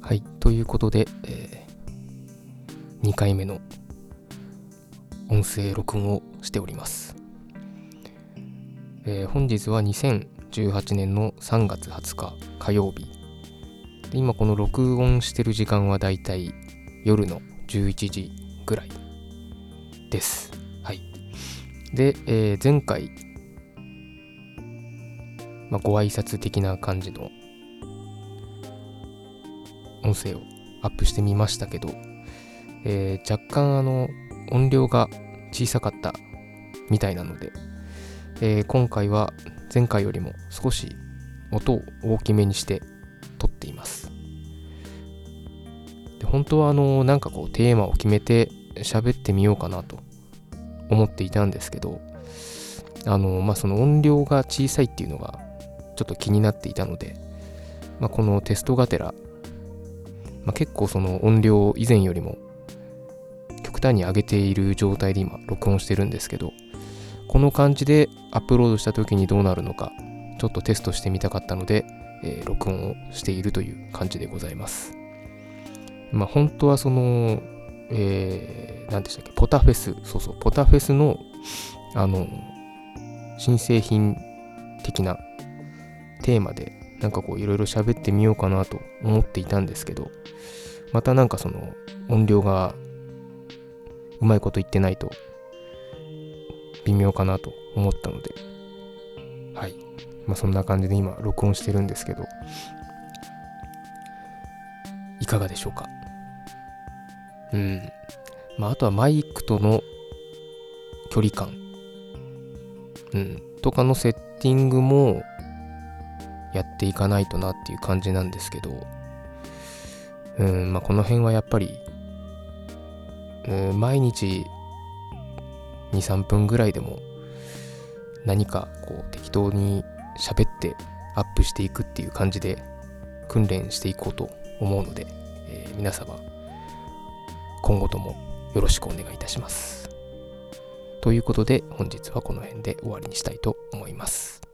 はい、ということで、2回目の音声録音をしております。本日は2018年の3月20日火曜日で、今この録音してる時間はだいたい夜の11時ぐらいです。はい。で、前回、ご挨拶的な感じの音声をアップしてみましたけど、若干音量が小さかったみたいなので、今回は前回よりも少し音を大きめにして撮っています。で、本当はなんかこうテーマを決めて喋ってみようかなと思っていたんですけど、その音量が小さいっていうのがちょっと気になっていたので、このテストがてら、結構その音量を以前よりも極端に上げている状態で今録音してるんですけど、この感じでアップロードした時にどうなるのかちょっとテストしてみたかったので、録音をしているという感じでございます。本当はその何でしたっけ、ポタフェス、ポタフェスの新製品的なテーマでなんかこういろいろ喋ってみようかなと思っていたんですけど、またなんかその音量がうまいこと言ってないと微妙かなと思ったので、はい、そんな感じで今録音してるんですけど、いかがでしょうか。あとはマイクとの距離感、とかのセッティングもやっていかないとなっていう感じなんですけど、この辺はやっぱり、毎日 2,3 分ぐらいでも何かこう適当に喋ってアップしていくっていう感じで訓練していこうと思うので、皆様今後ともよろしくお願いいたします。ということで本日はこの辺で終わりにしたいと思います。